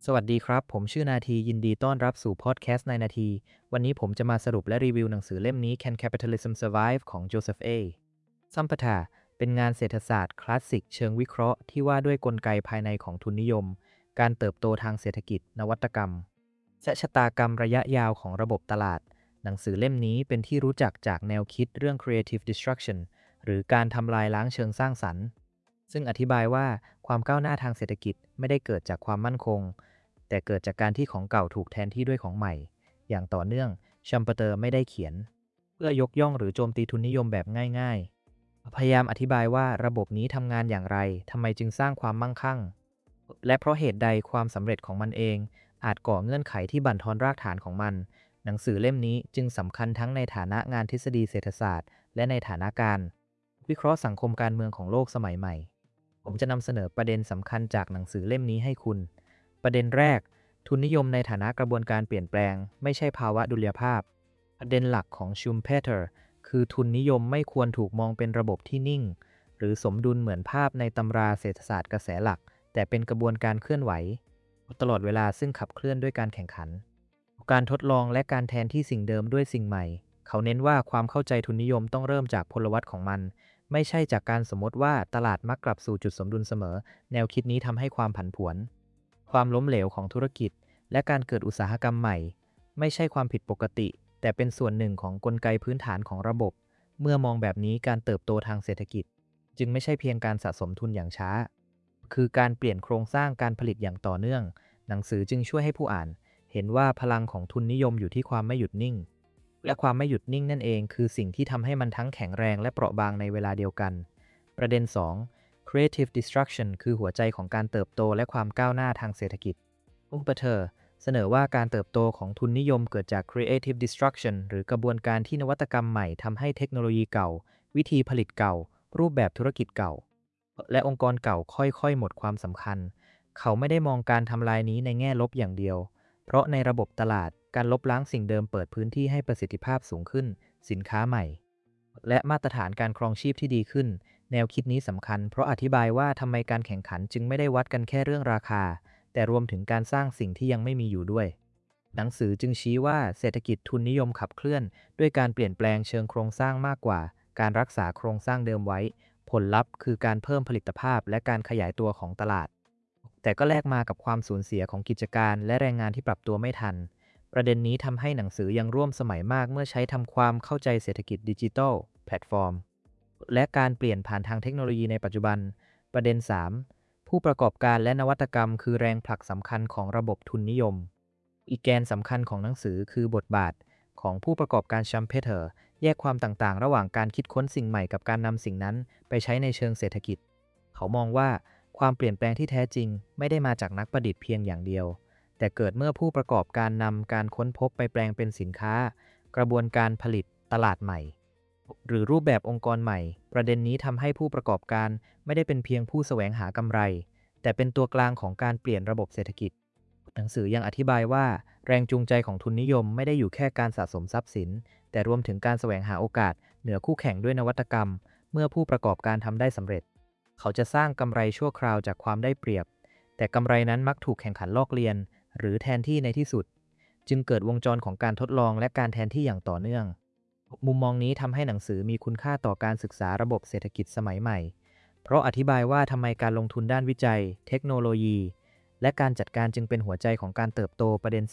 สวัสดีครับผมชื่อนาทียินดีต้อนรับสู่พอดแคสต์ในนาทีวันนี้ผมจะมาสรุปและรีวิวหนังสือเล่มนี้ Can Capitalism Survive ของ Joseph A. Sampatha เป็นงานเศรษฐศาสตร์คลาสสิกเชิงวิเคราะห์ที่ว่าด้วยกลไกภายในของทุนนิยมการเติบโตทางเศรษฐกิจนวัตกรรมและชะตากรรมระยะยาวของระบบตลาดหนังสือเล่มนี้เป็นที่รู้จักจากแนวคิดเรื่อง Creative Destruction หรือการทำลายล้างเชิงสร้างสรรค์ซึ่งอธิบายว่าความก้าวหน้าทางเศรษฐกิจไม่ได้เกิดจากความมั่นคงแต่เกิดจากการที่ของเก่าถูกแทนที่ด้วยของใหม่อย่างต่อเนื่องชัมเปอร์เตอร์ไม่ได้เขียนเพื่อยกย่องหรือโจมตีทุนนิยมแบบง่ายๆพยายามอธิบายว่าระบบนี้ทำงานอย่างไรทำไมจึงสร้างความมั่งคั่งและเพราะเหตุใดความสำเร็จของมันเองอาจก่อเงื่อนไขที่บั่นทอนรากฐานของมันหนังสือเล่มนี้จึงสำคัญทั้งในฐานะงานทฤษฎีเศรษฐศาสตร์และในฐานะการวิเคราะห์สังคมการเมืองของโลกสมัยใหม่ผมจะนำเสนอประเด็นสำคัญจากหนังสือเล่มนี้ให้คุณประเด็นแรก ทุนนิยมในฐานะกระบวนการเปลี่ยนแปลงไม่ใช่ภาวะดุลยภาพประเด็นหลักของชูมเพเตอร์คือทุนนิยมไม่ควรถูกมองเป็นระบบที่นิ่งหรือสมดุลเหมือนภาพในตำราเศรษฐศาสตร์กระแสหลักแต่เป็นกระบวนการเคลื่อนไหวตลอดเวลาซึ่งขับเคลื่อนด้วยการแข่งขันการทดลองและการแทนที่สิ่งเดิมด้วยสิ่งใหม่เขาเน้นว่าความเข้าใจทุนนิยมต้องเริ่มจากพลวัตของมันไม่ใช่จากการสมมติว่าตลาดมักกลับสู่จุดสมดุลเสมอแนวคิดนี้ทำให้ความผันผวนความล้มเหลวของธุรกิจและการเกิดอุตสาหกรรมใหม่ไม่ใช่ความผิดปกติแต่เป็นส่วนหนึ่งของกลไกพื้นฐานของระบบเมื่อมองแบบนี้การเติบโตทางเศรษฐกิจจึงไม่ใช่เพียงการสะสมทุนอย่างช้าคือการเปลี่ยนโครงสร้างการผลิตอย่างต่อเนื่องหนังสือจึงช่วยให้ผู้อ่านเห็นว่าพลังของทุนนิยมอยู่ที่ความไม่หยุดนิ่งและความไม่หยุดนิ่งนั่นเองคือสิ่งที่ทำให้มันทั้งแข็งแรงและเปราะบางในเวลาเดียวกันประเด็น2 Creative Destruction คือหัวใจของการเติบโตและความก้าวหน้าทางเศรษฐกิจอุปเทอร์เสนอว่าการเติบโตของทุนนิยมเกิดจาก Creative Destruction หรือกระบวนการที่นวัตกรรมใหม่ทำให้เทคโนโลยีเก่าวิธีผลิตเก่ารูปแบบธุรกิจเก่าและองค์กรเก่าค่อยๆหมดความสำคัญเขาไม่ได้มองการทำลายนี้ในแง่ลบอย่างเดียวเพราะในระบบตลาดการลบล้างสิ่งเดิมเปิดพื้นที่ให้ประสิทธิภาพสูงขึ้นสินค้าใหม่และมาตรฐานการครองชีพที่ดีขึ้นแนวคิดนี้สำคัญเพราะอธิบายว่าทำไมการแข่งขันจึงไม่ได้วัดกันแค่เรื่องราคาแต่รวมถึงการสร้างสิ่งที่ยังไม่มีอยู่ด้วยหนังสือจึงชี้ว่าเศรษฐกิจทุนนิยมขับเคลื่อนด้วยการเปลี่ยนแปลงเชิงโครงสร้างมากกว่าการรักษาโครงสร้างเดิมไว้ผลลัพธ์คือการเพิ่มผลิตภาพและการขยายตัวของตลาดแต่ก็แลกมากับความสูญเสียของกิจการและแรงงานที่ปรับตัวไม่ทันประเด็นนี้ทำให้หนังสือยังร่วมสมัยมากเมื่อใช้ทำความเข้าใจเศรษฐกิจดิจิทัลแพลตฟอร์มและการเปลี่ยนผ่านทางเทคโนโลยีในปัจจุบันประเด็น3ผู้ประกอบการและนวัตกรรมคือแรงผลักสำคัญของระบบทุนนิยมอีกแกนสำคัญของหนังสือคือบทบาทของผู้ประกอบการชัมเพเตอร์แยกความต่างๆระหว่างการคิดค้นสิ่งใหม่กับการนำสิ่งนั้นไปใช้ในเชิงเศรษฐกิจเขามองว่าความเปลี่ยนแปลงที่แท้จริงไม่ได้มาจากนักประดิษฐ์เพียงอย่างเดียวแต่เกิดเมื่อผู้ประกอบการนำการค้นพบไปแปลงเป็นสินค้ากระบวนการผลิตตลาดใหม่หรือรูปแบบองค์กรใหม่ประเด็นนี้ทำให้ผู้ประกอบการไม่ได้เป็นเพียงผู้แสวงหากำไรแต่เป็นตัวกลางของการเปลี่ยนระบบเศรษฐกิจหนังสือยังอธิบายว่าแรงจูงใจของทุนนิยมไม่ได้อยู่แค่การสะสมทรัพย์สินแต่รวมถึงการแสวงหาโอกาสเหนือคู่แข่งด้วยนวัตกรรมเมื่อผู้ประกอบการทำได้สำเร็จเขาจะสร้างกำไรชั่วคราวจากความได้เปรียบแต่กำไรนั้นมักถูกแข่งขันลอกเลียนหรือแทนที่ในที่สุดจึงเกิดวงจรของการทดลองและการแทนที่อย่างต่อเนื่องมุมมองนี้ทำให้หนังสือมีคุณค่าต่อการศึกษาระบบเศรษฐกิจสมัยใหม่เพราะอธิบายว่าทำไมการลงทุนด้านวิจัยเทคโนโลยีและการจัดการจึงเป็นหัวใจของการเติบโตประเด็น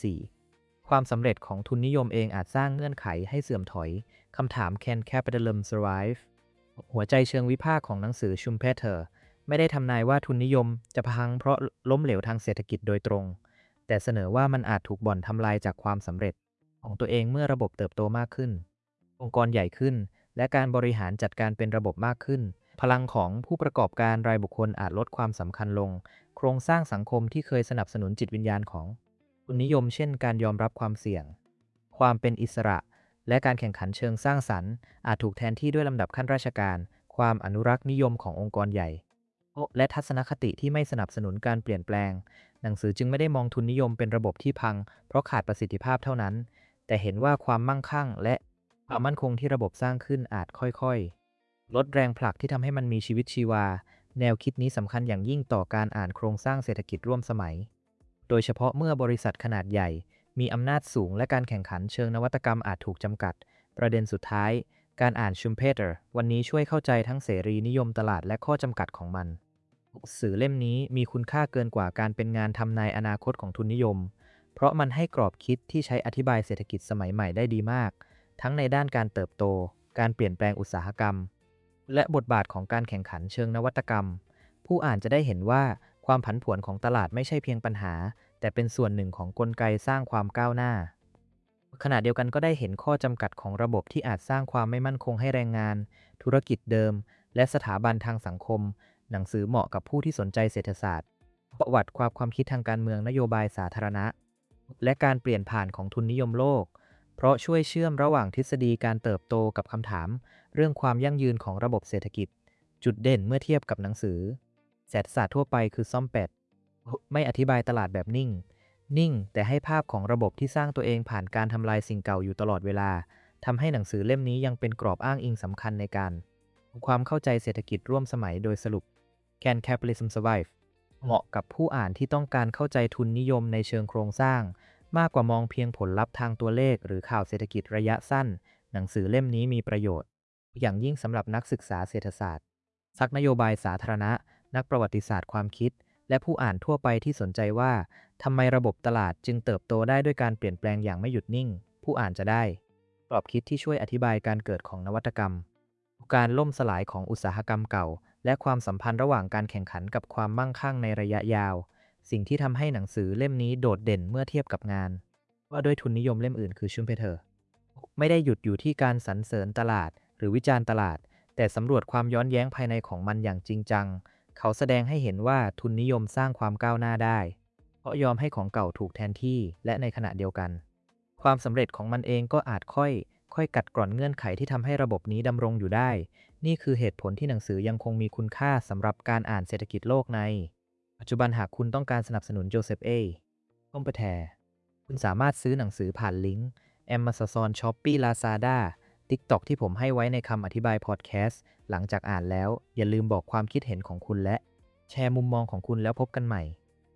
4ความสำเร็จของทุนนิยมเองอาจสร้างเงื่อนไขให้เสื่อมถอยคำถาม Can Capitalism Survive หัวใจเชิงวิพากษ์ของหนังสือชุมเพเตอร์ไม่ได้ทำนายว่าทุนนิยมจะพังเพราะล้มเหลวทางเศรษฐกิจโดยตรงแต่เสนอว่ามันอาจถูกบ่อนทำลายจากความสำเร็จของตัวเองเมื่อระบบเติบโตมากขึ้นองค์กรใหญ่ขึ้นและการบริหารจัดการเป็นระบบมากขึ้นพลังของผู้ประกอบการรายบุคคลอาจลดความสำคัญลงโครงสร้างสังคมที่เคยสนับสนุนจิตวิญญาณของทุนนิยมเช่นการยอมรับความเสี่ยงความเป็นอิสระและการแข่งขันเชิงสร้างสรรค์อาจถูกแทนที่ด้วยลำดับขั้นราชการความอนุรักษ์นิยมขององค์กรใหญ่และทัศนคติที่ไม่สนับสนุนการเปลี่ยนแปลงหนังสือจึงไม่ได้มองทุนนิยมเป็นระบบที่พังเพราะขาดประสิทธิภาพเท่านั้นแต่เห็นว่าความมั่งคั่งและความมั่นคงที่ระบบสร้างขึ้นอาจค่อยๆลดแรงผลักที่ทำให้มันมีชีวิตชีวาแนวคิดนี้สำคัญอย่างยิ่งต่อการอ่านโครงสร้างเศรษฐกิจร่วมสมัยโดยเฉพาะเมื่อบริษัทขนาดใหญ่มีอำนาจสูงและการแข่งขันเชิงนวัตกรรมอาจถูกจำกัดประเด็นสุดท้ายการอ่านชุมเพเตอร์วันนี้ช่วยเข้าใจทั้งเสรีนิยมตลาดและข้อจำกัดของมันสื่อเล่มนี้มีคุณค่าเกินกว่าการเป็นงานทำนายอนาคตของทุนนิยมเพราะมันให้กรอบคิดที่ใช้อธิบายเศรษฐกิจสมัยใหม่ได้ดีมากทั้งในด้านการเติบโตการเปลี่ยนแปลงอุตสาหกรรมและบทบาทของการแข่งขันเชิงนวัตกรรมผู้อ่านจะได้เห็นว่าความผันผวนของตลาดไม่ใช่เพียงปัญหาแต่เป็นส่วนหนึ่งของกลไกสร้างความก้าวหน้าขณะเดียวกันก็ได้เห็นข้อจำกัดของระบบที่อาจสร้างความไม่มั่นคงให้แรงงานธุรกิจเดิมและสถาบันทางสังคมหนังสือเหมาะกับผู้ที่สนใจเศรษฐศาสตร์ประวัติความคิดทางการเมืองนโยบายสาธารณะและการเปลี่ยนผ่านของทุนนิยมโลกเพราะช่วยเชื่อมระหว่างทฤษฎีการเติบโตกับคำถามเรื่องความยั่งยืนของระบบเศรษฐกิจจุดเด่นเมื่อเทียบกับหนังสือเศรษฐศาสตร์ทั่วไปคือซ่อมแปดไม่อธิบายตลาดแบบนิ่งแต่ให้ภาพของระบบที่สร้างตัวเองผ่านการทำลายสิ่งเก่าอยู่ตลอดเวลาทำให้หนังสือเล่มนี้ยังเป็นกรอบอ้างอิงสำคัญในการความเข้าใจเศรษฐกิจร่วมสมัยโดยสรุป Can Capitalism Survive เหมาะกับผู้อ่านที่ต้องการเข้าใจทุนนิยมในเชิงโครงสร้างมากกว่ามองเพียงผลลัพธ์ทางตัวเลขหรือข่าวเศรษฐกิจระยะสั้นหนังสือเล่มนี้มีประโยชน์อย่างยิ่งสำหรับนักศึกษาเศรษฐศาสตร์นักนโยบายสาธารณะนักประวัติศาสตร์ความคิดและผู้อ่านทั่วไปที่สนใจว่าทำไมระบบตลาดจึงเติบโตได้ด้วยการเปลี่ยนแปลงอย่างไม่หยุดนิ่งผู้อ่านจะได้กรอบคิดที่ช่วยอธิบายการเกิดของนวัตกรรมการล่มสลายของอุตสาหกรรมเก่าและความสัมพันธ์ระหว่างการแข่งขันกับความมั่งคั่งในระยะยาวสิ่งที่ทำให้หนังสือเล่มนี้โดดเด่นเมื่อเทียบกับงานว่าด้วยทุนนิยมเล่มอื่นคือชุมเพเทอร์ไม่ได้หยุดอยู่ที่การสรรเสริญตลาดหรือวิจารณ์ตลาดแต่สำรวจความย้อนแย้งภายในของมันอย่างจริงจังเขาแสดงให้เห็นว่าทุนนิยมสร้างความก้าวหน้าได้เพราะยอมให้ของเก่าถูกแทนที่และในขณะเดียวกันความสำเร็จของมันเองก็อาจค่อยกัดกร่อนเงื่อนไขที่ทำให้ระบบนี้ดำรงอยู่ได้นี่คือเหตุผลที่หนังสือยังคงมีคุณค่าสำหรับการอ่านเศรษฐกิจโลกในปัจจุบันหากคุณต้องการสนับสนุนโจเซฟต้มปะแทคุณสามารถซื้อหนังสือผ่านลิงก์ Amazon Shopee Lazada TikTok ที่ผมให้ไว้ในคำอธิบายพอดแคสต์หลังจากอ่านแล้วอย่าลืมบอกความคิดเห็นของคุณและแชร์มุมมองของคุณแล้วพบกันใหม่